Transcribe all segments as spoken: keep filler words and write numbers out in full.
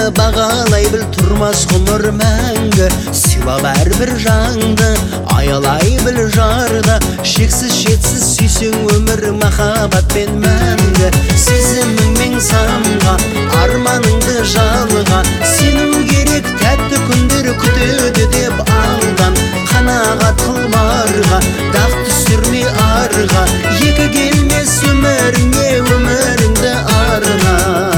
бағалай біл, тұрмас ғұмыр мәңгі. Сыйлап әрбір жанды, аялай біл жарда. Шексіз шетсіз сүйсең өмір махаббатпен мәңгі. Сезіміңмен самға, арманыңды жалға. Сенің керек тәтті күндер күтеді деп алдан. Қанағат қылмарға, дақ түсірме арға. Екі келмес өміріңе, өміріңді арға.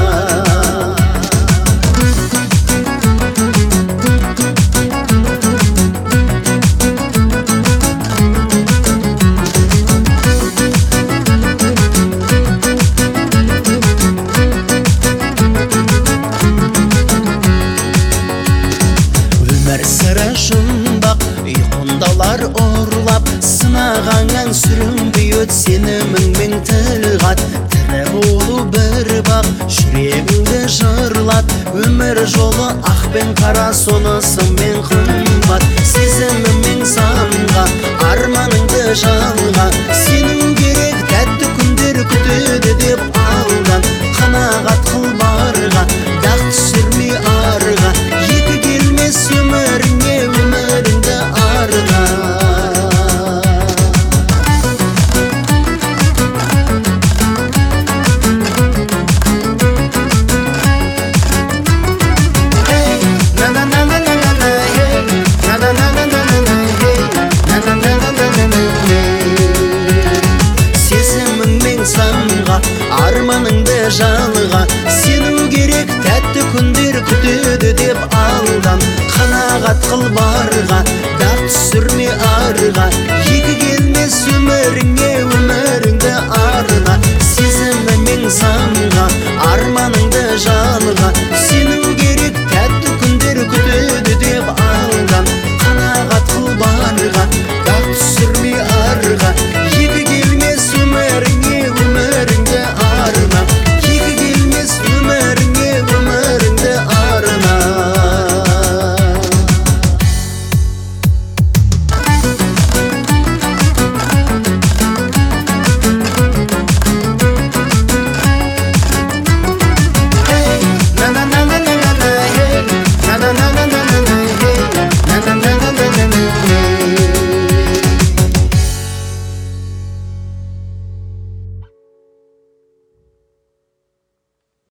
Өмір сыры жұмбақ, ұйқындалар ұрлап. Сынағаннан сүрінбей өт, сеніміңмен тіл қат. Тірі болу бір бақ, жүрегіңді жырлат. Өмір жолы ақ пен қара, сонысымен қымбат. Сезімім